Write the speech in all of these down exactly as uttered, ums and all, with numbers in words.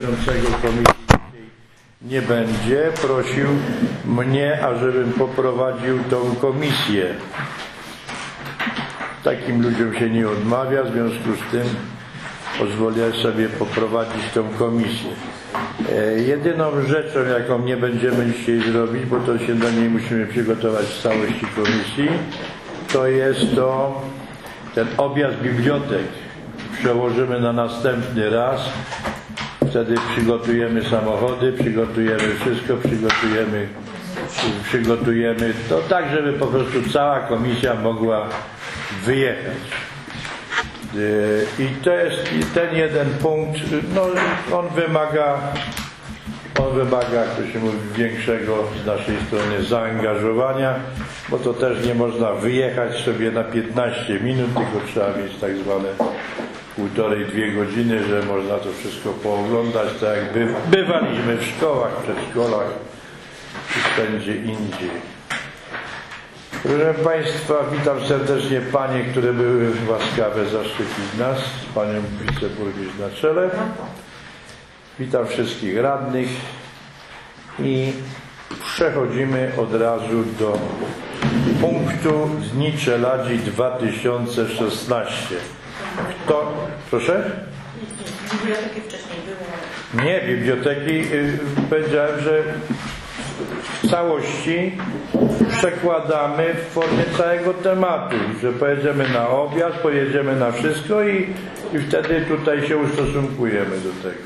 Komisji nie będzie, prosił mnie, ażebym poprowadził tą komisję. Takim ludziom się nie odmawia, w związku z tym pozwolę sobie poprowadzić tą komisję. E, jedyną rzeczą, jaką nie będziemy dzisiaj zrobić, bo to się do niej musimy przygotować w całości komisji, to jest to ten objazd bibliotek. Przełożymy na następny raz. Wtedy przygotujemy samochody, przygotujemy wszystko, przygotujemy, przygotujemy to tak, żeby po prostu cała komisja mogła wyjechać. I to jest ten jeden punkt, no on wymaga, on wymaga, jak to się mówi, większego z naszej strony zaangażowania, bo to też nie można wyjechać sobie na piętnaście minut, tylko trzeba mieć tak zwane półtorej, dwie godziny, że można to wszystko pooglądać, tak jak by, bywaliśmy w szkołach, przedszkolach czy wszędzie indziej. Proszę Państwa, witam serdecznie Panie, które były łaskawe zaszczycić nas, z Panią wiceburmistrz na czele. Witam wszystkich radnych i przechodzimy od razu do punktu Dni Czeladzi dwa tysiące szesnaście. Kto? Proszę? Biblioteki wcześniej były. Nie, biblioteki yy, powiedziałem, że w całości przekładamy w formie całego tematu, że pojedziemy na objazd, pojedziemy na wszystko i, i wtedy tutaj się ustosunkujemy do tego.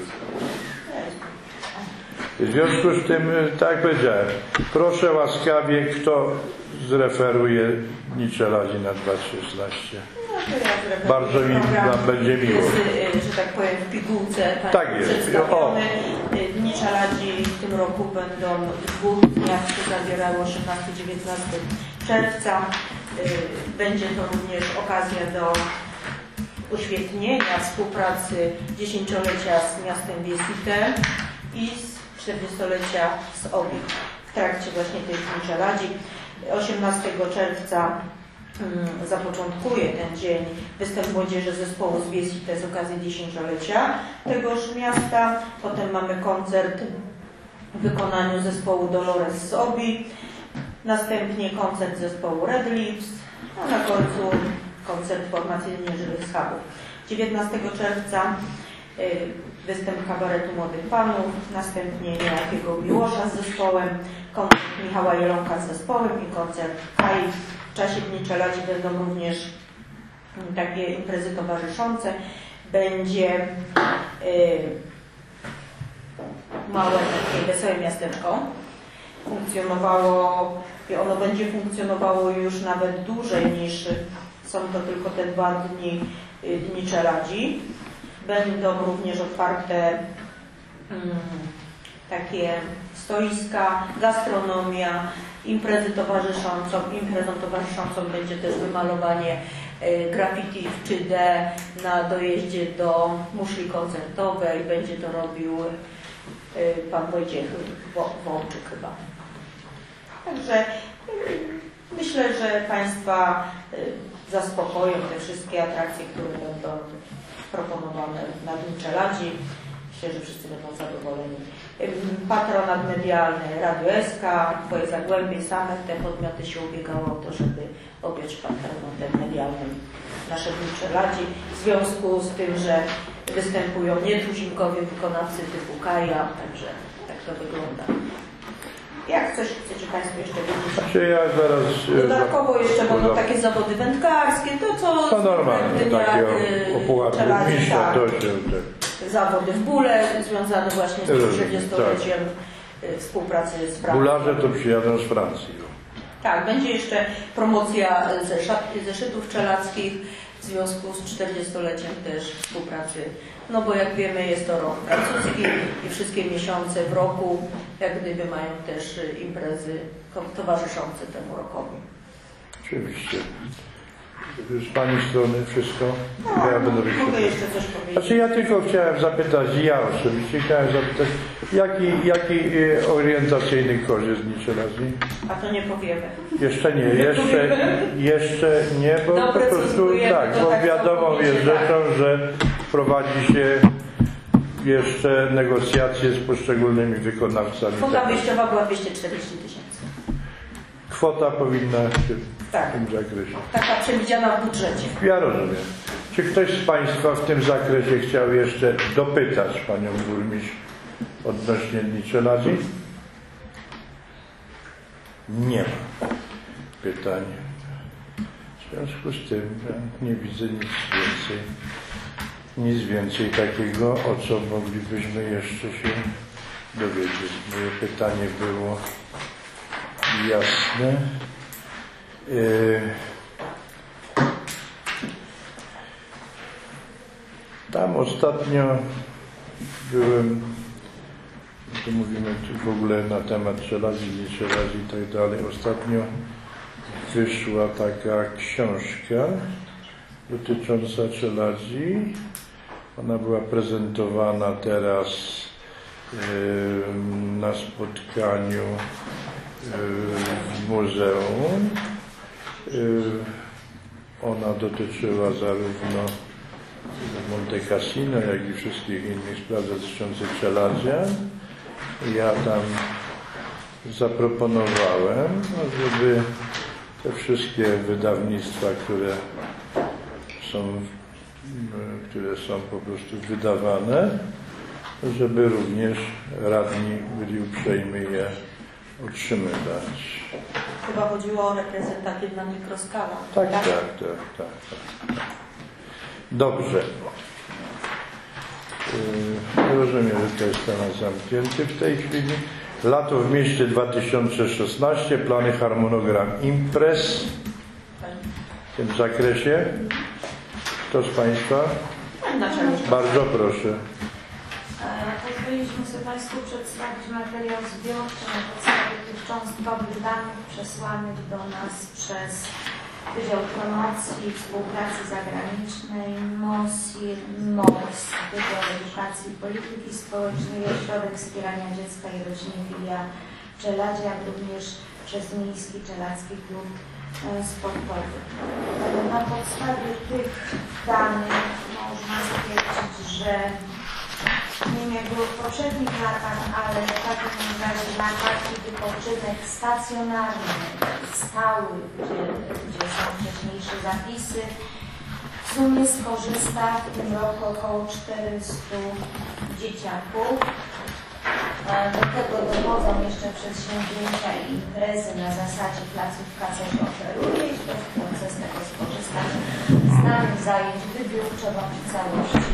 W związku z tym, tak jak powiedziałem, proszę łaskawie, kto zreferuje Dni Czeladzi na dwa tysiące szesnaście. No ja bardzo mi nam będzie miło. Jest, że tak powiem, w pigułce tak jest. przedstawiony. Dni Czeladzi w tym roku będą w dwóch dniach, które zawierały osiemnastego do dziewiętnastego czerwca. Będzie to również okazja do uświetnienia współpracy dziesięciolecia z miastem Biesite i z czterdziestolecia z O B I w trakcie właśnie tej Dni Czeladzi. osiemnastego czerwca um, zapoczątkuje ten dzień występ młodzieży zespołu z Biesite z okazji dziesięciolecia tegoż miasta. Potem mamy koncert w wykonaniu zespołu Dolores z O B I. Następnie koncert zespołu Red Lips, a na końcu koncert formacyjny Żywych Schabów. dziewiętnastego czerwca y, występ kabaretu Młodych Panów, następnie niejakiego Miłosza z zespołem, koncert Michała Jelonka z zespołem i koncert Kai. W czasie Dni Czeladzi będą również takie imprezy towarzyszące. Będzie y, małe takie wesołe miasteczko. Funkcjonowało, i ono będzie funkcjonowało już nawet dłużej niż są to tylko te dwa dni y, Dni Czeladzi. Będą również otwarte um, takie stoiska, gastronomia, imprezy towarzyszącą. Imprezą towarzyszącą będzie też wymalowanie y, graffiti w trzy D na dojeździe do muszli koncertowej. Będzie to robił y, pan Wojciech Wołczyk chyba. Także y, myślę, że Państwa y, zaspokoją te wszystkie atrakcje, które będą proponowane na Dni Czeladzi. Myślę, że wszyscy będą zadowoleni. Patronat medialny Radio S K, Twoje Zagłębie, same te podmioty się ubiegało o to, żeby objąć patronatem medialnym nasze Dni Czeladzi. W związku z tym, że występują nietuzinkowi wykonawcy typu Kaja, także tak to wygląda. Jak coś chcecie Państwo jeszcze wiedzieć? Ja zaraz, dodatkowo jeszcze będą no, takie zawody wędkarskie, to co to normalne, takie o, o pułapie mistrza, to się tak. Zawody w bóle związane właśnie z trzydziestoleciem tak. współpracy z Francją. Bularze to przyjadą z Francji. Tak, będzie jeszcze promocja zeszytów czeladzkich w związku z czterdziestoleciem też współpracy. No bo jak wiemy, jest to rok francuski i wszystkie miesiące w roku jak gdyby mają też imprezy towarzyszące temu rokowi. Oczywiście. Z Pani strony wszystko? No, ja będę mogę jeszcze coś powiedzieć. Znaczy ja tylko chciałem zapytać, ja osobiście chciałem zapytać, jaki, jaki orientacyjny kurs jest Dni Czeladzi? A to nie powiemy. Jeszcze nie, jeszcze, jeszcze nie, bo po prostu tak, bo tak wiadomo jest rzeczą, że prowadzi się jeszcze negocjacje z poszczególnymi wykonawcami. Kwota wyjściowa była dwieście czterdzieści tysięcy. Kwota powinna się Tak. w tym zakresie. Taka przewidziana w budżecie. Ja rozumiem. Czy ktoś z Państwa w tym zakresie chciał jeszcze dopytać Panią Burmistrz odnośnie Dni Czeladzi? Nie ma pytań. W związku z tym ja nie widzę nic więcej, nic więcej takiego, o co moglibyśmy jeszcze się dowiedzieć. Moje pytanie było jasne. Yy, Tam ostatnio byłem, tu mówimy w ogóle na temat Czeladzi, nie Czeladzi i tak dalej. Ostatnio wyszła taka książka dotycząca Czeladzi. Ona była prezentowana teraz yy, na spotkaniu yy, w muzeum. Yy, ona dotyczyła zarówno Monte Cassino, jak i wszystkich innych spraw dotyczących Czeladzian. Ja tam zaproponowałem, żeby te wszystkie wydawnictwa, które są, które są po prostu wydawane, żeby również radni byli uprzejmi je otrzymywać. Chyba chodziło o reprezentatywną mikroskala. Tak, tak, tak, tak, tak. Dobrze. Yy, rozumiem, że to jest temat zamknięty w tej chwili. Lato w mieście dwa tysiące szesnaście. Plany, harmonogram imprez w tym zakresie. Kto z Państwa? Bardzo proszę. Pozwoliliśmy sobie Państwu przedstawić materiał zbiorczy na podstawie tych cząstkowych danych przesłanych do nas przez Wydział Promocji i Współpracy Zagranicznej, MOSIR, MOPS, Wydział Edukacji i Polityki Społecznej, Ośrodek Wspierania Dziecka i Rodziny Filia Czeladzie, jak również przez Miejski Czeladzki Klub Sportowy. Na podstawie tych danych można stwierdzić, że nie wiem jak było w poprzednich latach, ale w takim razie na taki wypoczynek stacjonarny, stały, gdzie, gdzie są wcześniejsze zapisy, w sumie skorzysta w tym roku około czterystu dzieciaków. Do tego dochodzą jeszcze przedsięwzięcia i imprezy na zasadzie placówka coś oferuje i ktoś chce z tego skorzystać. Z danych zajęć wybiórczo bądź w całości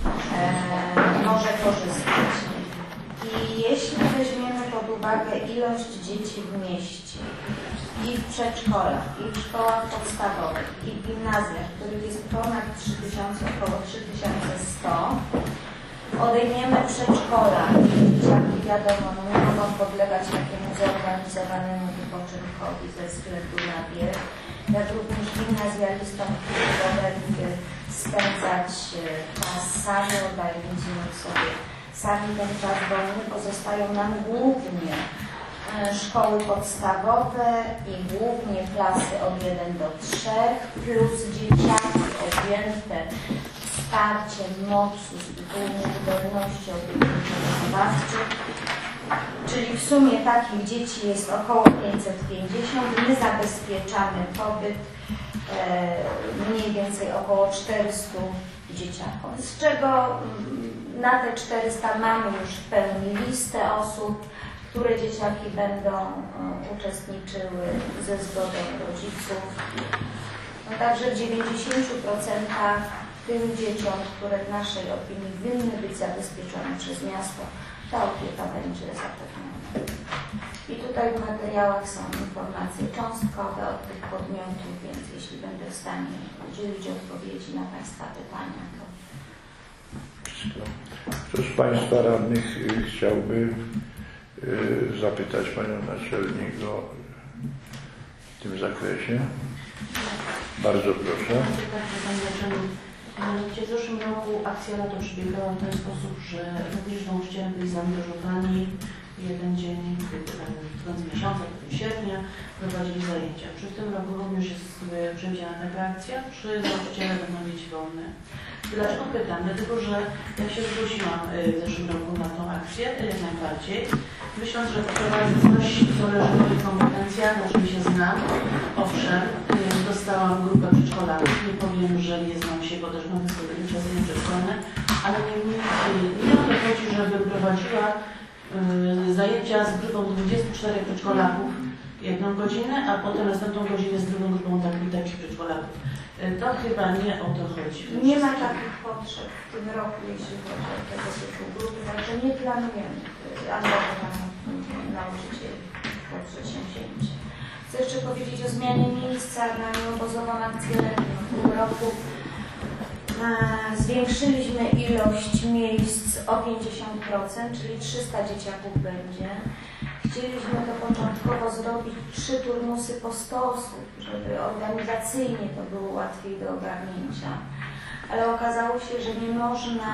e, może korzystać. I jeśli weźmiemy pod uwagę ilość dzieci w mieście i w przedszkolach, i w szkołach podstawowych, i w gimnazjach, których jest ponad trzy tysiące, około trzy tysiące sto, odejmiemy przedszkola i dzieciaki, wiadomo, no nie mogą podlegać takiemu zorganizowanemu wypoczynkowi ze względu na wiek, jak również gimnazjalistom, którzy woleli spędzać czas sami, organizują sobie sami ten czas wolny, pozostają nam głównie szkoły podstawowe i głównie klasy od jeden do trzech, plus dzieciaki objęte wsparciem mocy z tytułu niewydolności opiekuńczo-wychowawczych, czyli w sumie takich dzieci jest około pięćset pięćdziesiąt. My zabezpieczamy pobyt e, mniej więcej około czterystu dzieciaków, z czego na te czterysta mamy już w pełni listę osób, które dzieciaki będą e, uczestniczyły ze zgodą rodziców. No, także w dziewięćdziesięciu procentach tym dzieciom, które w naszej opinii winny być zabezpieczone przez miasto, ta opieka będzie zapewniona. I tutaj w materiałach są informacje cząstkowe od tych podmiotów, więc jeśli będę w stanie udzielić odpowiedzi na Państwa pytania, to... Kto z Państwa radnych chciałby zapytać Panią Naczelnik o w tym zakresie? Bardzo proszę. W zeszłym roku akcja Lato przebiegała w ten sposób, że również nauczyciele byli zaangażowani jeden dzień w końcu miesiąca, w sierpnia prowadzili zajęcia. Czy w tym roku również jest przewidziana taka akcja, czy nauczyciele będą mieć wolne? Dlaczego pytam? Dlatego, że ja się zgłosiłam w zeszłym roku na tą akcję, jak najbardziej, myśląc, że wprowadzi coś, co leży w moich kompetencjach, na czym się znam. Owszem, dostałam grupę przedszkolaków, nie powiem, że nie znam się, bo też mam sobie doświadczenie przedszkolne, ale niemniej nie o to chodzi, żebym prowadziła y, zajęcia z grupą dwudziestu czterech przedszkolaków jedną godzinę, a potem następną godzinę z drugą grupą takich, takich przedszkolaków. To chyba nie o to chodzi. Nie ma takich potrzeb w tym roku, jeśli chodzi o tego typu grupy, także nie planujemy angażowania nauczycieli w przedsięwzięcie. Chcę jeszcze powiedzieć o zmianie miejsca na nieobozową akcję letnią. W tym roku zwiększyliśmy ilość miejsc o pięćdziesiąt procent, czyli trzysta dzieciaków będzie. Chcieliśmy to początkowo zrobić trzy turnusy po sto osób, żeby organizacyjnie to było łatwiej do ogarnięcia. Ale okazało się, że nie można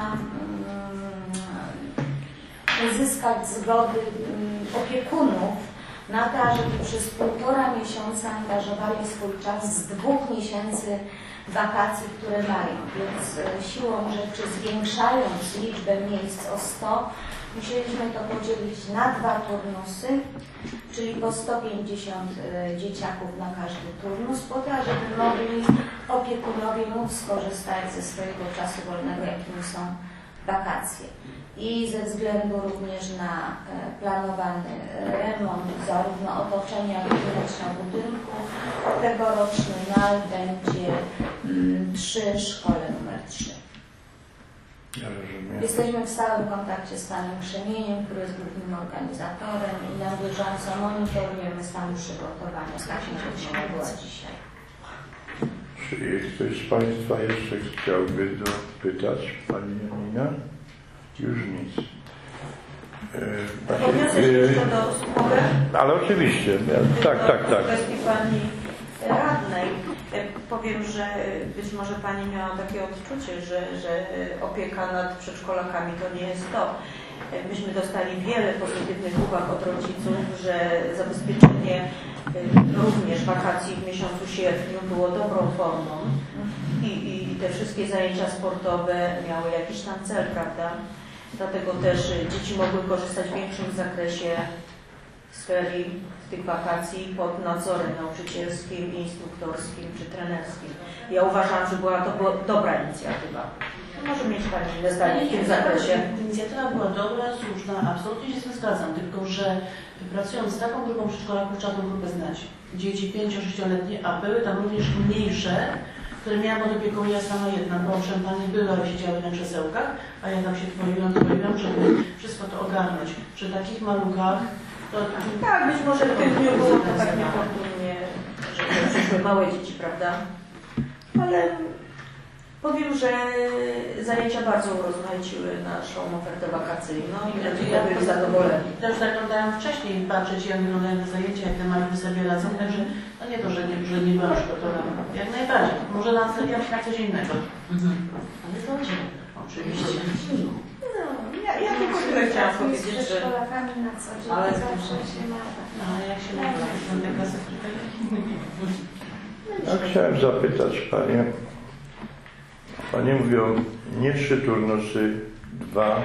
um, uzyskać zgody um, opiekunów na to, żeby przez półtora miesiąca angażowali swój czas z dwóch miesięcy wakacji, które mają. Więc siłą rzeczy, zwiększając liczbę miejsc o sto, musieliśmy to podzielić na dwa turnusy, czyli po sto pięćdziesiąt dzieciaków na każdy turnus, po to, żeby mogli opiekunowie móc skorzystać ze swojego czasu wolnego, jakim są wakacje. I ze względu również na planowany remont zarówno otoczenia, jak i wnętrza budynku, tegoroczny nal będzie przy szkole numer trzy. Ja rozumiem. Jesteśmy w stałym kontakcie z panem Krzemieniem, który jest głównym organizatorem i na bieżąco monitorujemy stan przygotowania. Tak się była dzisiaj. Czy ktoś z Państwa jeszcze chciałby dopytać Pani Janina? Już nic. Odniosę się jeszcze do mogę? Ale oczywiście. Ja, tak, tak, tak. W kwestii Pani radnej. Powiem, że być może Pani miała takie odczucie, że, że opieka nad przedszkolakami to nie jest to. Myśmy dostali wiele pozytywnych uwag od rodziców, że zabezpieczenie również wakacji w miesiącu sierpniu było dobrą formą i, i te wszystkie zajęcia sportowe miały jakiś tam cel, prawda? Dlatego też dzieci mogły korzystać w większym zakresie z ferii, z tych wakacji pod nadzorem nauczycielskim, instruktorskim czy trenerskim. Ja uważam, że była to dobra inicjatywa. Może mieć Pani inne zdanie w tym zakresie. Inicjatywa była dobra, słuszna, absolutnie się z tym zgadzam, tylko że pracując z taką grupą przedszkolaków trzeba tą grupę znać. Dzieci pięcio-sześcioletnie, a były tam również mniejsze, które miałam pod opieką ja sama jedna, bo owszem, Panie były, ale siedziały na krzesełkach, a ja tam się twoiłam, twoiłam, żeby wszystko to ogarnąć. Przy takich maluchach to... Tak, być może w tym dniu było to tak niefortunnie, że przyszły małe dzieci, prawda? Ale powiem, że zajęcia bardzo urozmaiciły naszą ofertę wakacyjną i ludzie byli zadowoleni. Też zaglądałam wcześniej patrzeć, jak wyglądają te zajęcia, jak te maluchy sobie radzą, także no nie to, że nie, że nie byłam przygotowana. Jak najbardziej. Może nastawiam się na coś innego. Mhm. Ale to oczywiście. No, ja, ja tylko tyle chciałam powiedzieć, Z że... szkolakami na co dzień Ale zawsze się ma. No, ale jak się ma te klasy Ja chciałem zapytać Panie. Panie mówią nie trzy turnusy, dwa,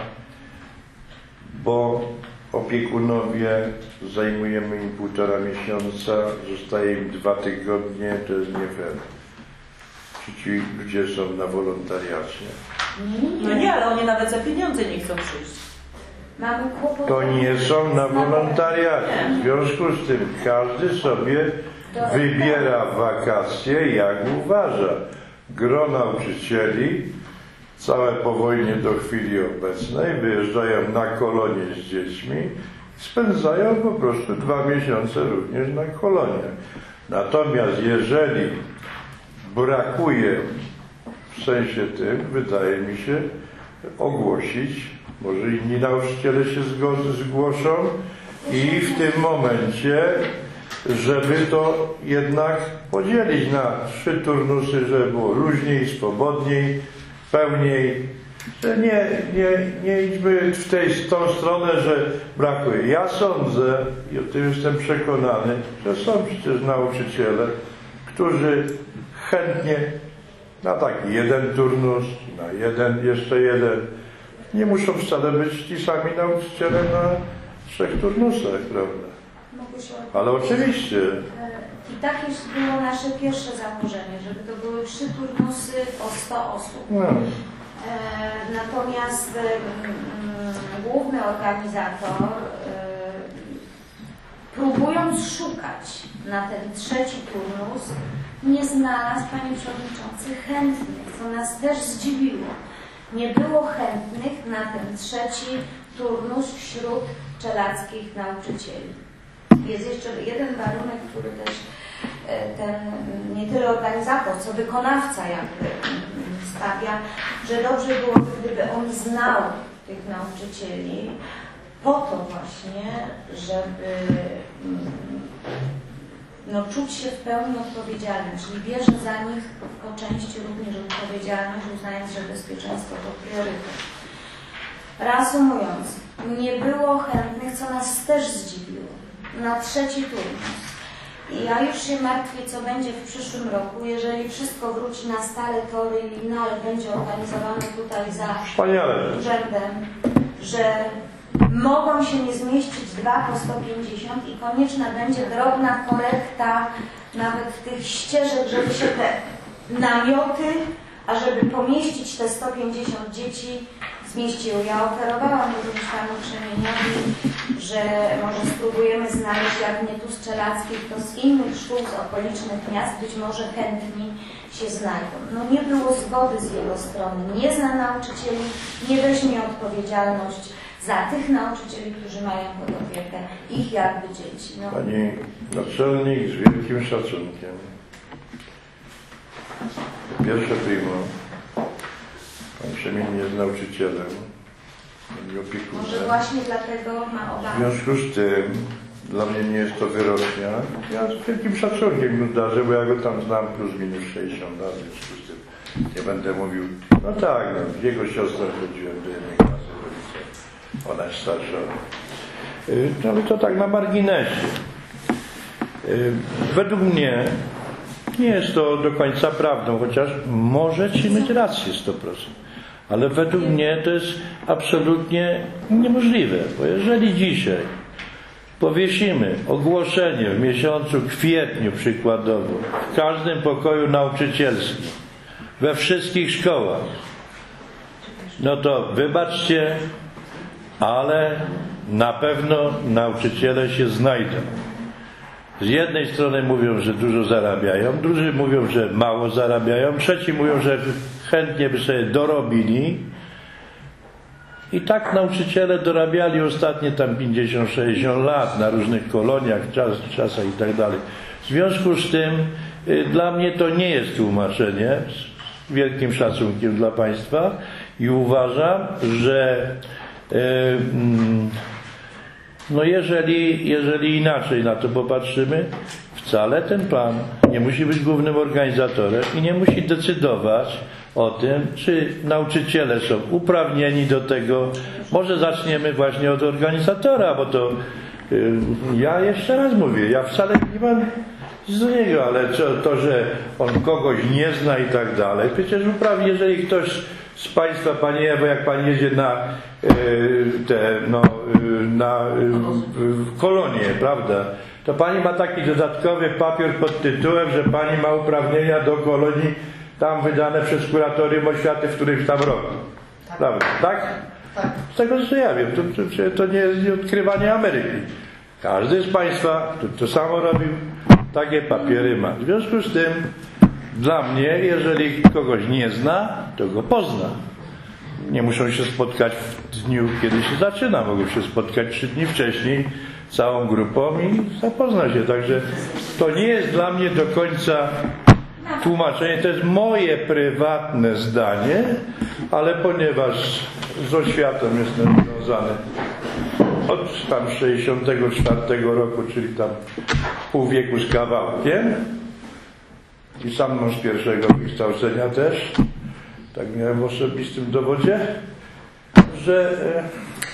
bo opiekunowie zajmujemy im półtora miesiąca, zostaje im dwa tygodnie, to jest nie fair. Czy ci ludzie są na wolontariacie? No nie, ale oni nawet za pieniądze nie chcą przyjść. Mamy kłopot. To nie są na wolontariacie. W związku z tym każdy sobie wybiera wakacje jak uważa. Gro nauczycieli, całe po wojnie do chwili obecnej, wyjeżdżają na kolonie z dziećmi, spędzają po prostu dwa miesiące również na koloniach. Natomiast jeżeli brakuje, w sensie tym, wydaje mi się, ogłosić, może inni nauczyciele się zgody, zgłoszą i w tym momencie, żeby to jednak podzielić na trzy turnusy, żeby było luźniej, swobodniej, pełniej że nie, nie, nie idźmy w tej, w tą stronę, że brakuje. Ja sądzę, i o tym jestem przekonany, że są przecież nauczyciele, którzy chętnie na taki jeden turnus, na jeden, jeszcze jeden, nie muszą wcale być ci sami nauczyciele na trzech turnusach, prawda? Mogę się Ale oczywiście. I takie było nasze pierwsze założenie, żeby to były trzy turnusy po sto osób. No. E, natomiast e, m, główny organizator, e, próbując szukać na ten trzeci turnus, nie znalazł, panie przewodniczący, chętnych, co nas też zdziwiło. Nie było chętnych na ten trzeci turnus wśród czelackich nauczycieli. Jest jeszcze jeden warunek, który też ten nie tyle organizator, co wykonawca jakby stawia, że dobrze byłoby, gdyby on znał tych nauczycieli po to właśnie, żeby no, czuć się w pełni odpowiedzialnym, czyli bierze za nich po części również odpowiedzialność, uznając, że bezpieczeństwo to priorytet. Reasumując, nie było chętnych, co nas też zdziwiło, na trzeci turnus. I ja już się martwię, co będzie w przyszłym roku, jeżeli wszystko wróci na stare tory i ale będzie organizowane tutaj za Wspaniale. urzędem, że mogą się nie zmieścić dwa po sto pięćdziesiąt i konieczna będzie drobna korekta nawet tych ścieżek, żeby się te namioty, a żeby pomieścić te sto pięćdziesiąt dzieci zmieściły. Ja oferowałam również panu Krzemieniowi, że może spróbujemy znaleźć, jak nie tu z czelackich, to z innych szkół, z okolicznych miast, być może chętni się znajdą. No nie było zgody z jego strony, nie zna nauczycieli, nie weźmie odpowiedzialność za tych nauczycieli, którzy mają pod opiekę ich jakby dzieci. No. Pani naczelnik, z wielkim szacunkiem. Pierwsze primo. Pan Krzemień jest nauczycielem, nie opiekunem. Może właśnie dlatego ma W obawy. związku z tym, dla mnie nie jest to wyrocznia. Ja z wielkim szacunkiem mu darzę, bo ja go tam znam plus minus sześćdziesiąt lat, w związku z tym nie będę mówił. No tak, no, z jego siostrą chodziłem do jednej klasy rodzice. Ona jest starsza. Yy, no ale to tak na marginesie. Yy, według mnie nie jest to do końca prawdą, chociaż możecie mieć rację sto procent. Ale według mnie to jest absolutnie niemożliwe, bo jeżeli dzisiaj powiesimy ogłoszenie w miesiącu kwietniu przykładowo w każdym pokoju nauczycielskim, we wszystkich szkołach, no to wybaczcie, ale na pewno nauczyciele się znajdą. Z jednej strony mówią, że dużo zarabiają, drudzy mówią, że mało zarabiają, trzeci mówią, że chętnie by sobie dorobili. I tak nauczyciele dorabiali ostatnie tam pięćdziesiąt sześćdziesiąt lat na różnych koloniach, czas, czasach i tak dalej. W związku z tym y, dla mnie to nie jest tłumaczenie, z wielkim szacunkiem dla Państwa, i uważam, że y, mm, no jeżeli, jeżeli inaczej na to popatrzymy, wcale ten pan nie musi być głównym organizatorem i nie musi decydować o tym, czy nauczyciele są uprawnieni do tego. Może zaczniemy właśnie od organizatora, bo to yy, ja jeszcze raz mówię, ja wcale nie mam z niego, ale to, to, że on kogoś nie zna i tak dalej. Przecież uprawnie, jeżeli ktoś z Państwa, Pani Ewo, jak Pani jedzie na yy, te, no, yy, na yy, kolonie, prawda, to Pani ma taki dodatkowy papier pod tytułem, że Pani ma uprawnienia do kolonii tam wydane przez kuratorium oświaty w którymś tam roku. Tak. Prawda? Tak? Tak. Z tego co ja wiem, to, to, to nie jest odkrywanie Ameryki. Każdy z Państwa to, to samo robił, takie papiery ma. W związku z tym dla mnie, jeżeli kogoś nie zna, to go pozna. Nie muszą się spotkać w dniu, kiedy się zaczyna. Mogą się spotkać trzy dni wcześniej całą grupą i zapozna się. Także to nie jest dla mnie do końca tłumaczenie. To jest moje prywatne zdanie, ale ponieważ z oświatą jestem związany od tam sześćdziesiątego czwartego roku, czyli tam pół wieku z kawałkiem, i sam mam z pierwszego wykształcenia też, tak miałem w osobistym dowodzie, że e,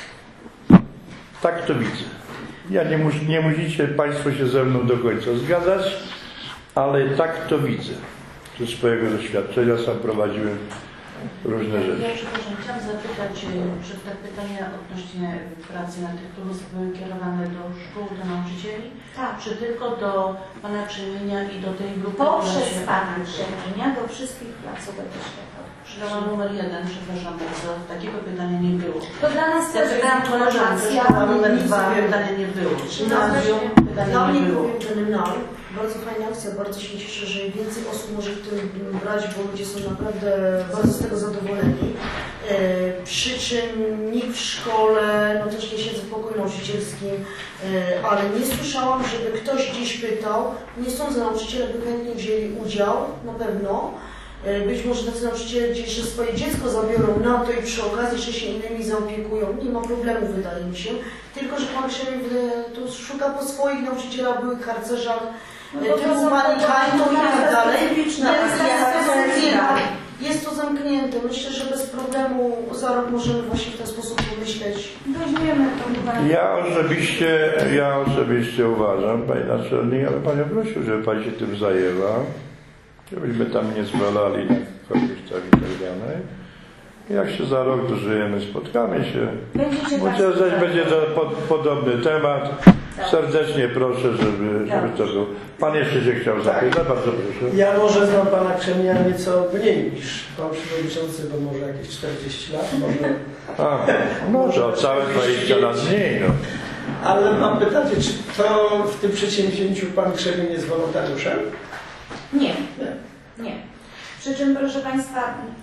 tak to widzę. Ja nie, mus, nie musicie Państwo się ze mną do końca zgadzać, ale tak to widzę. Ze swojego doświadczenia sam prowadziłem różne rzeczy. Ja przepraszam, chciałam zapytać, czy te pytania odnośnie pracy na tych turów były kierowane do szkół, do nauczycieli? Tak. Czy tylko do Pana Krzemienia i do tej grupy? Poprzez która się- Pana Krzemienia do wszystkich placówek oświatowych. Szkoła numer jeden, przepraszam bardzo, takiego pytania nie było. To dla nas też była informacja. Szkoła numer dwa pytania nie było. Gimnazjum pytania Dla mnie nie było. powiem ten N A R, bardzo fajna akcja, bardzo się cieszę, że więcej osób może w tym brać, bo ludzie są naprawdę bardzo z tego zadowoleni. E, przy czym nikt w szkole, no też nie siedzę w pokoju nauczycielskim, e, ale nie słyszałam, żeby ktoś gdzieś pytał. Nie sądzę, nauczyciele by chętnie wzięli udział, na pewno. E, być może tacy nauczyciele gdzieś jeszcze swoje dziecko zabiorą na to i przy okazji jeszcze się innymi zaopiekują. Nie ma problemu, wydaje mi się. Tylko, że Pan Krzemień tu szuka po swoich nauczycielach, byłych harcerzach, No e, to typu są Pani Kajto i tak dalej. specyficzna Jest, akcja. jest to zamknięte. Myślę, że bez problemu za rok możemy właśnie w ten sposób pomyśleć. Weźmiemy to uwagę. Ja osobiście, ja osobiście uważam, Pani Naczelnik, ale Panią prosił, żeby Pani się tym zajęła, żebyśmy tam nie zwalali na kogoś tam i tak dalej. Jak się za rok dożyjemy, spotkamy się. Będziecie Chociaż Państwo- zaś będzie to pod, podobny temat. Serdecznie proszę, żeby, żeby to było. Pan jeszcze się chciał zapytać, bardzo proszę. Ja może znam Pana Krzemienia nieco mniej niż Pan Przewodniczący, bo może jakieś czterdzieści lat, może... A, no to całe dwadzieścia lat mniej. No. Ale mam pytanie, czy to w tym przedsięwzięciu Pan Krzemień jest wolontariuszem? Nie, nie. Przy czym, proszę Państwa,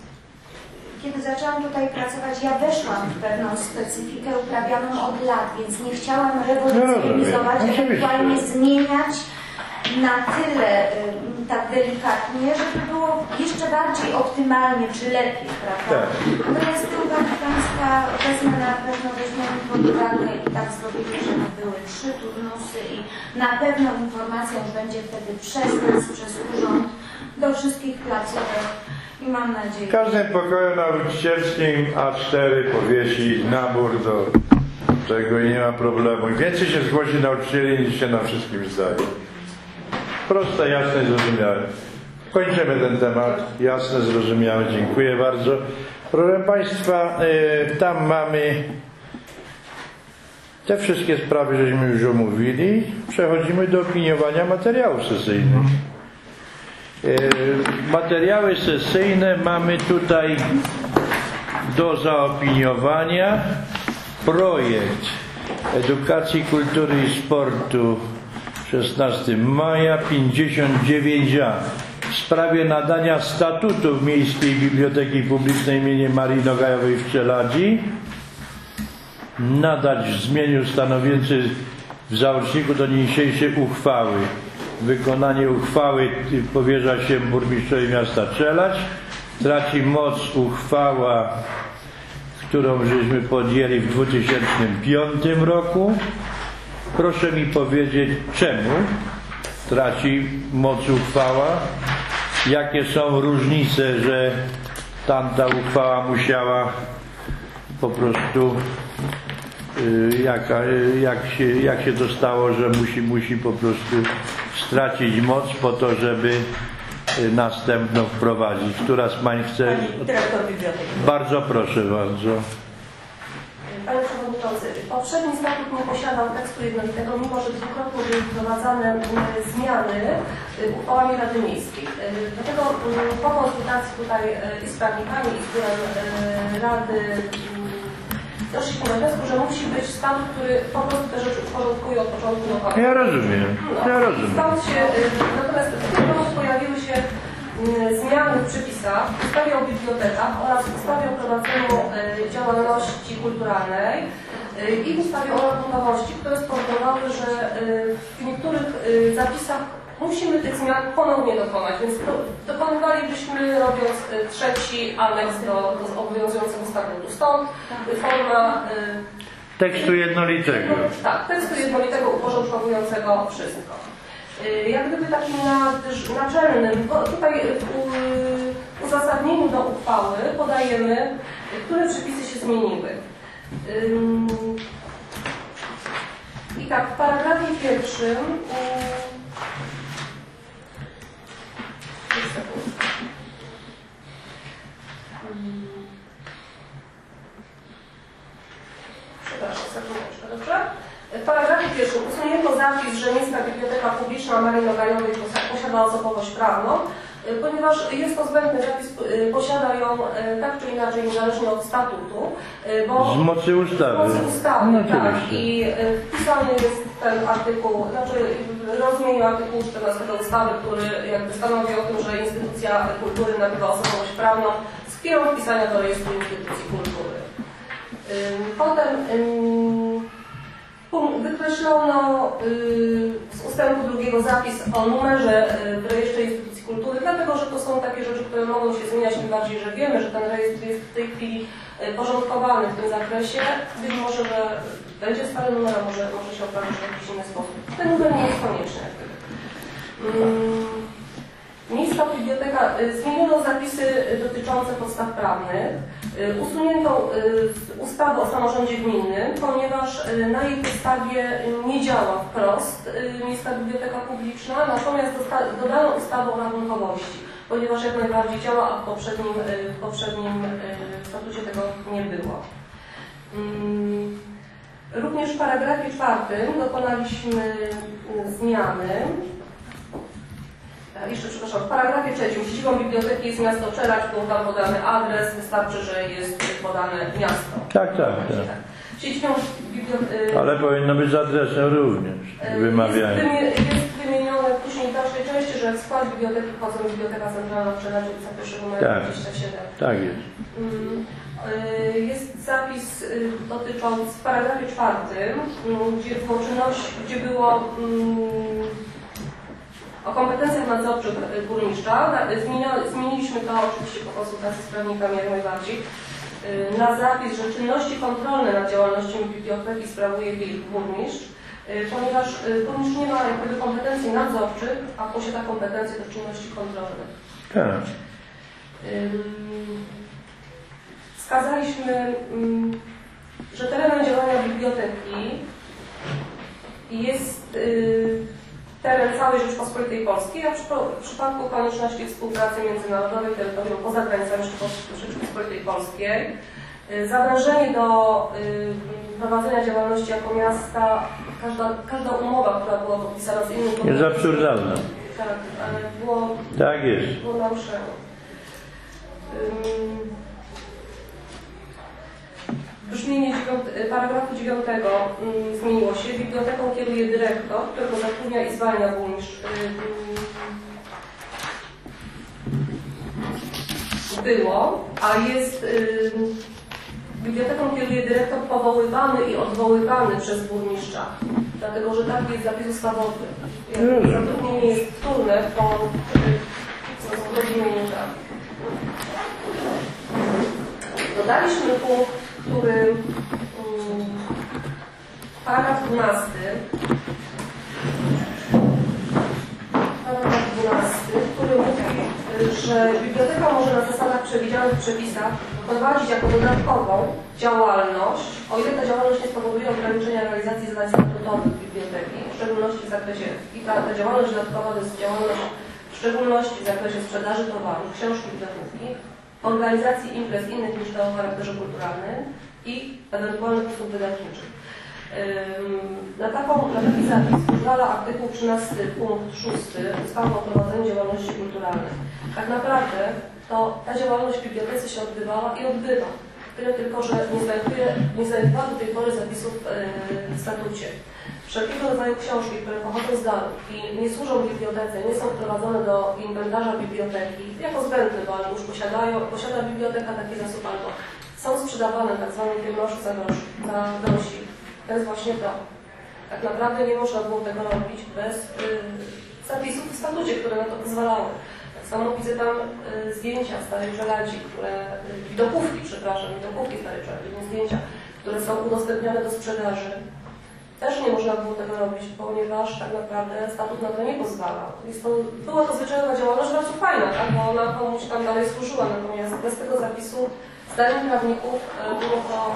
kiedy zaczęłam tutaj pracować, ja weszłam w pewną specyfikę uprawianą od lat, więc nie chciałam rewolucjonizować, No, rozumiem. ewentualnie zmieniać na tyle y, tak delikatnie, żeby było jeszcze bardziej optymalnie czy lepiej, prawda? Tak. Natomiast te uwagi Państwa wezmę na pewno weźmiemy pod uwagę i tak zrobimy, żeby były trzy turnusy i na pewno informacja już będzie wtedy przez nas, przez urząd do wszystkich placówek. I mam nadzieję. W każdym pokoju nauczycielskim A cztery powiesi nabór do tego i nie ma problemu. I więcej się zgłosi nauczycieli niż się na wszystkim zdaje. Proste, jasne i zrozumiałe. Kończymy ten temat. Jasne, zrozumiałe. Dziękuję bardzo. Proszę Państwa, y, tam mamy te wszystkie sprawy, żeśmy już omówili. Przechodzimy do opiniowania materiałów sesyjnych. Materiały sesyjne mamy tutaj do zaopiniowania projekt Edukacji, Kultury i Sportu szesnastego maja pięćdziesiąt dziewięć A w sprawie nadania statutu Miejskiej Biblioteki Publicznej im. Marii Nogajowej w Czeladzi, nadać w brzmieniu stanowiący w załączniku do niniejszej uchwały. Wykonanie uchwały powierza się burmistrzowi miasta Czeladź. Traci moc uchwała, którą żeśmy podjęli w dwa tysiące piątym roku. Proszę mi powiedzieć, czemu traci moc uchwała? Jakie są różnice, że tamta uchwała musiała po prostu Jak, jak, się, jak się to stało, że musi, musi po prostu stracić moc po to, żeby następną wprowadzić. Która z pań chce? Pani dyrektor biblioteki. Bardzo proszę, bardzo. Panie Przewodniczący, poprzedni statut nie posiadał tekstu jednolitego, mimo że dwukrotnie były wprowadzane zmiany uchwałami Rady Miejskiej. Dlatego po konsultacji tutaj i z prawnikami, i z biurem Rady doszliśmy do wniosku, że musi być statut, który po prostu te rzeczy uporządkuje od początku do końca. Ja rozumiem, ja rozumiem. Stąd się, natomiast w tym roku pojawiły się zmiany w przepisach w ustawie o bibliotekach oraz w ustawie o prowadzeniu działalności kulturalnej i w ustawie o rachunkowości, które spowodowały, że w niektórych zapisach musimy tych zmian ponownie dokonać, więc dokonywalibyśmy robiąc trzeci aneks do, do obowiązującego statutu. Stąd forma tekstu jednolitego. Tak, tekstu jednolitego uporządkowującego wszystko. Jak gdyby takim naczelnym, bo tutaj w uzasadnieniu do uchwały podajemy, które przepisy się zmieniły. Ym, I tak, w paragrafie pierwszym ym, Przepraszam, sekundeczkę, dobrze? W paragrafie pierwszym usunięto zapis, że Miejska Biblioteka Publiczna Marii Nogajowej posiada osobowość prawną, ponieważ jest to zbędny zapis, posiada ją tak czy inaczej niezależnie od statutu, bo Z mocy ustawy. z mocy ustawy, No, tak. oczywiście. I wpisany jest ten artykuł, znaczy rozumieniu artykułu czternastego ustawy, który jakby stanowi o tym, że instytucja kultury nabywa osobowość prawną z chwilą wpisania do rejestru instytucji kultury. Potem wykreślono z ustępu drugiego zapis o numerze w rejestrze instytucji kultury, dlatego że to są takie rzeczy, które mogą się zmieniać, tym bardziej, że wiemy, że ten rejestr jest w tej chwili porządkowany w tym zakresie. Być może, że będzie stary numer, a może, może się okaże, że w jakiś inny sposób. Ten numer nie jest konieczny. Miejska biblioteka, zmieniono zapisy dotyczące podstaw prawnych, usunięto ustawę o samorządzie gminnym, ponieważ na jej podstawie nie działa wprost Miejska Biblioteka Publiczna, natomiast dodano ustawę o rachunkowości, ponieważ jak najbardziej działa, a w poprzednim, w poprzednim statucie tego nie było. Również w paragrafie czwartym dokonaliśmy zmiany. Jeszcze, przepraszam, w paragrafie trzecim siedzibą biblioteki jest miasto Czerać, był tam podany adres, wystarczy, że jest podane miasto. Tak, tak, tak. Siedzibą biblioteki... Ale powinno być z adresem również wymawiane. Jest, jest wymienione później w dalszej części, że w skład biblioteki wchodzą Biblioteka Centralna w Czerać, ulica pierwszego numer Tak. dwadzieścia siedem. Tak jest. Jest zapis dotyczący w paragrafie czwartym, gdzie było czynność, gdzie było o kompetencjach nadzorczych burmistrza. Zmieniliśmy to oczywiście po konsultacji z prawnikami jak najbardziej na zapis, że czynności kontrolne nad działalnością biblioteki sprawuje burmistrz, ponieważ burmistrz nie ma jakby kompetencji nadzorczych, a posiada kompetencje do czynności kontrolnych. Tak. Wskazaliśmy, że terenem działania biblioteki jest teren całej Rzeczypospolitej Polskiej, a w przypadku konieczności współpracy międzynarodowej terytorium poza granicami Rzeczypospolitej Polskiej, zawężenie do prowadzenia działalności jako miasta, każda, każda umowa, która była podpisana z innym... Jest absurdalna. Tak, ale było... Tak jest. Było naruszenie. Brzmienie paragrafu dziewiątego um, zmieniło się. Biblioteką kieruje dyrektor, którego zatrudnia i zwalnia burmistrz. Um, było, a jest um, biblioteką kieruje dyrektor powoływany i odwoływany przez burmistrza. Dlatego, że taki jest zapis ustawowy. Jak zatrudnienie jest wtórne, to zrozumienie tak. Dodaliśmy punkt, który um, paragraf dwunasty paragraf dwunasty, który mówi, że biblioteka może na zasadach przewidzianych w przepisach prowadzić jako dodatkową działalność, o ile ta działalność nie spowoduje ograniczenia realizacji zadań statutowych biblioteki, w szczególności w zakresie, i ta, ta działalność dodatkowa to jest działalność w szczególności w zakresie sprzedaży towarów, książki i datówki, organizacji imprez innych niż te o charakterze kulturalnym i ewentualnych usług wydawniczych. Na, taką, na taki zapis pozwala artykuł trzynasty punkt szósty ustawy o prowadzeniu działalności kulturalnej. Tak naprawdę to ta działalność w bibliotece się odbywała i odbywa. Tyle tylko, że nie znajduje, nie znajdowała do tej pory zapisów w statucie. Wszelkiego rodzaju książki, które pochodzą z daru i nie służą bibliotece, nie są wprowadzone do inwentarza biblioteki, jako zbędne, bo już posiadają, posiada biblioteka taki zasób albo są sprzedawane tak zwanym groszu za grosz, za grosi. To jest właśnie to. Tak naprawdę nie można było tego robić bez y, zapisów w statucie, które na to pozwalały. Tak samo widzę tam y, zdjęcia starej żeladzi, które, y, widokówki, przepraszam, widokówki starej żeladzi, nie zdjęcia, które są udostępniane do sprzedaży. też nie można było tego robić, ponieważ tak naprawdę statut na to nie pozwalał. Jest to, była to zwyczajna działalność bardzo fajna, tak? Bo ona komuś tam dalej służyła, natomiast bez tego zapisu zdaniem prawników e, było to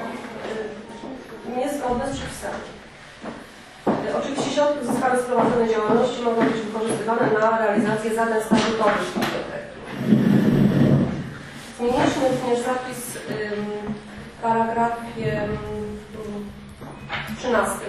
e, niezgodne z przepisami. E, oczywiście środki uzyskane z prowadzonej działalności mogą być wykorzystywane na realizację zadań statutowych biblioteki. Zmieniliśmy również zapis w paragrafie trzynastym.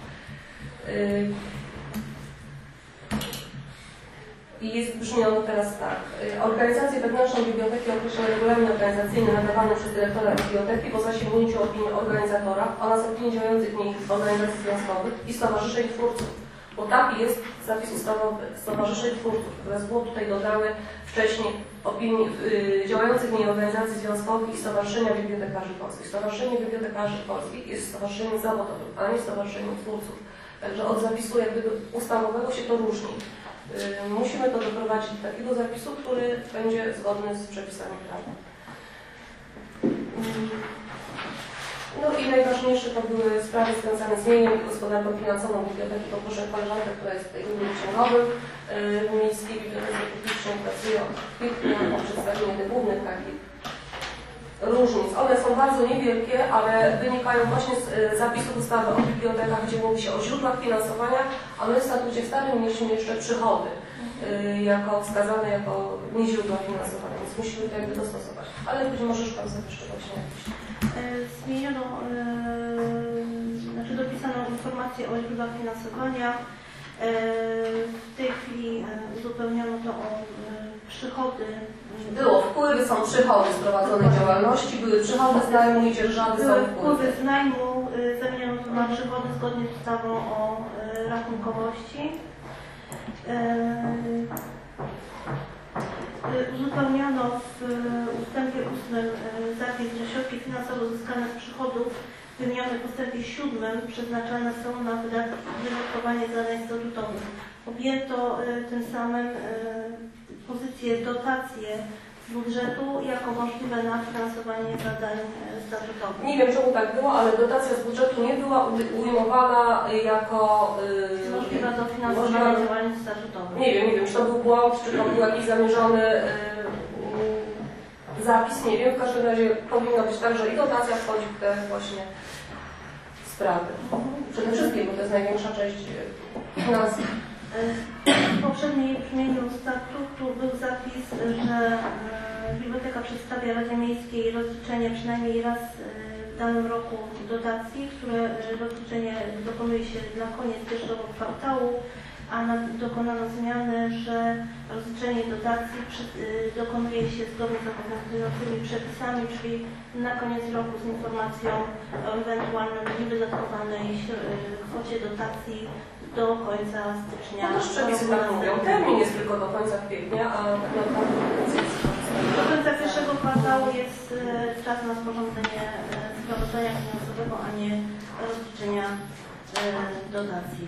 I jest brzmiało teraz tak. Organizację wewnętrzną biblioteki określa regulamin organizacyjny nadawany przez dyrektora biblioteki po zasięgnięciu opinii organizatora oraz opinii działających w niej organizacji związkowych i stowarzyszeń twórców. Bo taki jest zapis ustawowy stowarzyszeń twórców, które z tutaj dodały wcześniej opinii yy, działających w niej organizacji związkowych i Stowarzyszenia Bibliotekarzy Polskich. Stowarzyszenie Bibliotekarzy Polskich jest stowarzyszeniem zawodowym, a nie stowarzyszeniem twórców. Także od zapisu jakby ustawowego się to różni. Yy, musimy to doprowadzić do takiego zapisu, który będzie zgodny z przepisami prawa. Yy. No i najważniejsze to były sprawy związane z mieniem i gospodarką finansową biblioteki. Poproszę koleżankę, która jest tutaj głównym księgowym w Miejskiej Bibliotece Publicznej, pracuje od kilku lat o przedstawieniu tych głównych takich różnic. One są bardzo niewielkie, ale wynikają właśnie z zapisów ustawy o bibliotekach, gdzie mówi się o źródłach finansowania, a my w statucie starym mieliśmy jeszcze przychody jako wskazane jako nie źródła finansowania, więc musimy to jakby dostosować. Ale być może już Pan zapyszczy właśnie jakieś. Zmieniono, yy, znaczy dopisano informację o źródłach finansowania. Yy, w tej chwili yy, uzupełniono to o yy, przychody. Było wpływy, są przychody z prowadzonej działalności, były przychody z najmu i dzierżawy, są Były wpływy. wpływy z najmu, yy, zamieniono to na przychody zgodnie z ustawą o yy, rachunkowości. Yy, Uzupełniono w ustępie ósmym zapis, że środki finansowe uzyskane z przychodów wymienione w ustępie siódmym przeznaczane są na wydatkowanie zadań statutowych. Objęto tym samym pozycję dotacje z budżetu jako możliwe na finansowanie zadań statutowych. Nie wiem czemu tak było, ale dotacja z budżetu nie była ujmowana jako yy, możliwa do finansowania działalności statutowych. Nie wiem, nie wiem, czy to był błąd, czy to był jakiś zamierzony yy, zapis, nie wiem. W każdym razie powinno być tak, że i dotacja wchodzi w te właśnie sprawy. Przede wszystkim, bo to jest największa część finansów. W poprzedniej brzmieniu statutu był zapis, że biblioteka przedstawia Radzie Miejskiej rozliczenie przynajmniej raz w danym roku dotacji, które rozliczenie dokonuje się na koniec pierwszego kwartału, a na, dokonano zmiany, że rozliczenie dotacji przy, dokonuje się zgodnie z obowiązującymi przepisami, czyli na koniec roku z informacją o ewentualnym niewydatkowanej kwocie dotacji do końca stycznia. No też przepisy tak mówią. Termin jest tylko do końca kwietnia, a tak naprawdę do końca pierwszego kwartału jest e, czas na sporządzenie e, sprawozdania finansowego, a nie rozliczenia e, dotacji.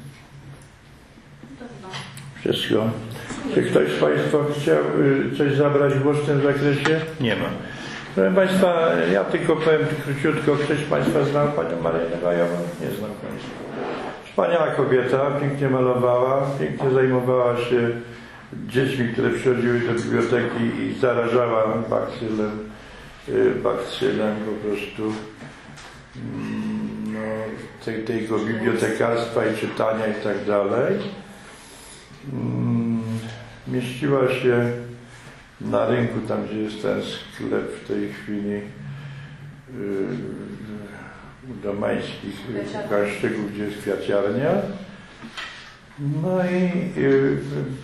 To chyba. Wszystko. Czy ktoś z Państwa chciał coś zabrać głos w tym zakresie? Nie ma. Proszę Państwa, ja tylko powiem króciutko. Ktoś z Państwa znał Panią Marię Gajową? Nie znam Państwa. Wspaniała kobieta, pięknie malowała, pięknie zajmowała się dziećmi, które przychodziły do biblioteki i zarażała bakcylem, bakcylem po prostu no, tej, tego bibliotekarstwa i czytania i tak dalej. Mieściła się na rynku, tam gdzie jest ten sklep w tej chwili Domańskich Gaszczygów, gdzie jest kwiaciarnia. No i y,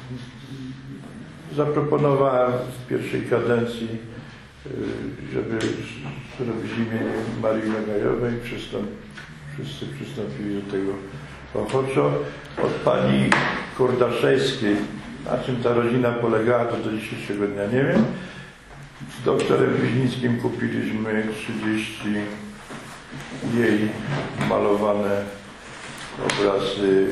zaproponowałem w pierwszej kadencji, y, żeby zrobić imię Marii Gajowej. Przystąp, wszyscy przystąpili do tego ochoczo. Od pani Kordaszewskiej, na czym ta rodzina polegała, to do dzisiejszego dnia nie wiem. Z doktorem Wiźnickim kupiliśmy trzydzieści jej malowane obrazy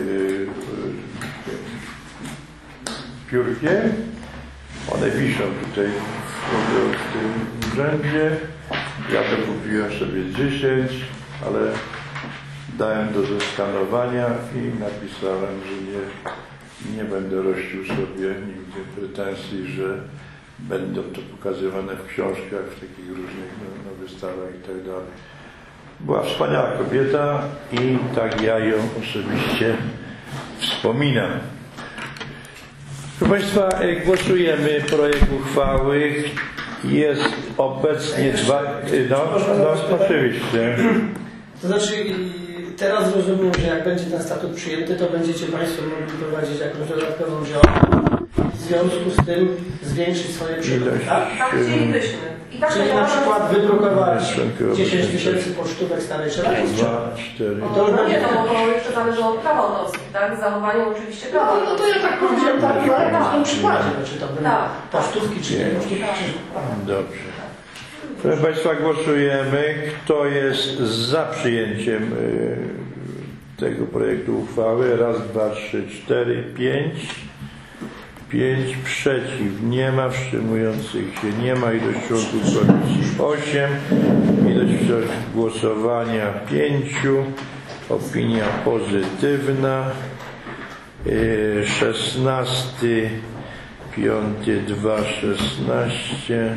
piórkiem. One wiszą tutaj w, w tym urzędzie. Ja to kupiłem sobie dziesięć, ale dałem do zeskanowania i napisałem, że nie, nie będę rościł sobie nigdy pretensji, że będą to pokazywane w książkach, w takich różnych no, no, wystawach i tak dalej. Była wspaniała kobieta i tak ja ją osobiście wspominam. Proszę Państwa, głosujemy projekt uchwały. Jest obecnie dwa... No, no oczywiście. To znaczy teraz rozumiem, że jak będzie ten statut przyjęty, to będziecie Państwo mogli prowadzić jakąś dodatkową działalność. W związku z tym zwiększyć swoje przychody, tak? Tak chcielibyśmy. I tak Czyli na działamy- przykład wydrukować dziesięć tysięcy pocztówek starej czeladzi. Dwa, cztery. To już No nie, będzie... to, bo to jeszcze zależy od praw autorskich, tak? Z zachowaniem oczywiście No, prawa. no to ja tak powiedziałem, tak, tak, na tym przykładzie, czy to będą Tak. pocztówki, czy nie pocztówki. Dobrze. Proszę Państwa, głosujemy. Kto jest za przyjęciem y, tego projektu uchwały? Raz, dwa, trzy, cztery, pięć. Pięć przeciw. Nie ma wstrzymujących się. Nie ma. Ilość członków komisji osiem. Ilość głosowania pięciu. Opinia pozytywna. Y, szesnasty, piąty, dwa, szesnaście.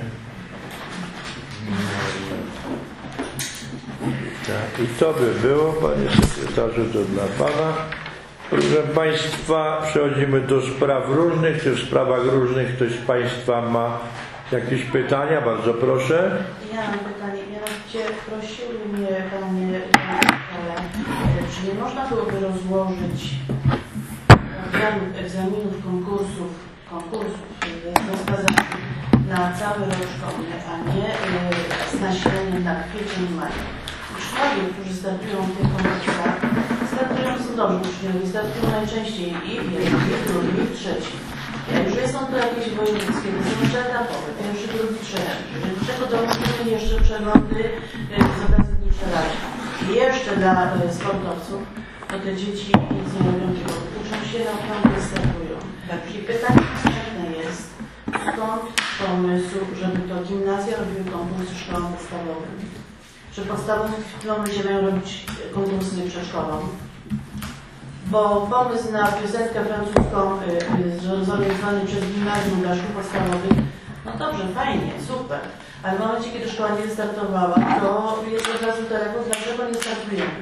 I to by było, panie sekretarzu, to dla pana. Proszę Państwa, przechodzimy do spraw różnych. Czy w sprawach różnych ktoś z Państwa ma jakieś pytania? Bardzo proszę. Ja mam pytanie, mianowicie prosiły mnie panie, czy nie można byłoby rozłożyć egzamin, egzaminów, konkursów, konkursów rozkazanych na cały rok szkolny, a nie z nasileniem na kwiecień i maj. Uczniowie, którzy startują w tych konkursach, startują cudowni uczniowie, startują najczęściej i w jednym, i w drugim, i w trzecim. Jak już są to jakieś wojewódzkie, to są jeszcze etapowe, pierwszy, drugi, trzeci. Czego dołączymy jeszcze przeglądy z okazji dni przeraźni. I jeszcze dla sportowców, to te dzieci nic nie robią, tylko uczą się na pewno startują. I pytanie następne jest, skąd pomysł, żeby to gimnazja robiły konkursy szkołom podstawowym? Że podstawowym w tym momencie mają robić konkursy przedszkolą. Bo pomysł na piosenkę francuską y, zorganizowany przez gimnazjum dla szkół podstawowych, no dobrze, fajnie, super. Ale w momencie, kiedy szkoła nie wystartowała, to jest od razu telefon, dlaczego nie startujemy.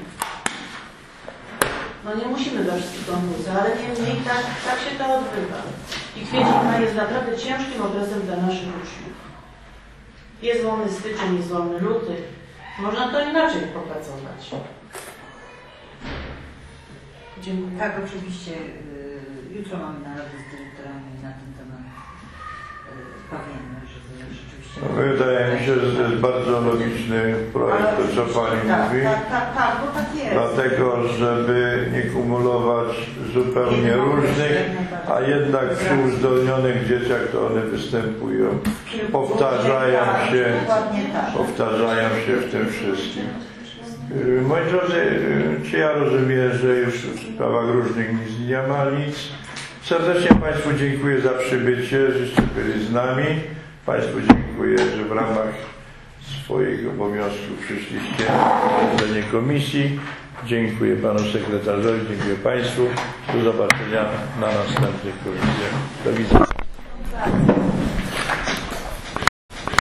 No nie musimy we wszystkich konkursach, ale niemniej tak, tak się to odbywa. I kwiecień jest naprawdę ciężkim okresem dla naszych uczniów. Jest wolny styczeń, jest wolny luty. Można to inaczej popracować. Dziękuję. Tak, oczywiście. y, Jutro mamy naradę z dyrektorami na ten temat. y, Powiemy, żeby rzeczywiście... No, wydaje mi się, że to jest bardzo logiczny projekt, to co Pani tak, mówi. Tak, tak, tak, bo tak jest. Dlatego, żeby nie kumulować zupełnie różnych, a jednak przy uzdolnionych dzieciach to one występują. Powtarzają się, Dokładnie tak. powtarzają się w tym wszystkim. Yy, Moi drodzy, yy, czy ja rozumiem, że już w sprawach różnych nic nie ma nic. Serdecznie Państwu dziękuję za przybycie, żeście byli z nami. Państwu dziękuję, że w ramach swoich obowiązków przyszliście na posiedzenie komisji. Dziękuję Panu Sekretarzowi, dziękuję Państwu. Do zobaczenia na następnych komisjach. Do widzenia.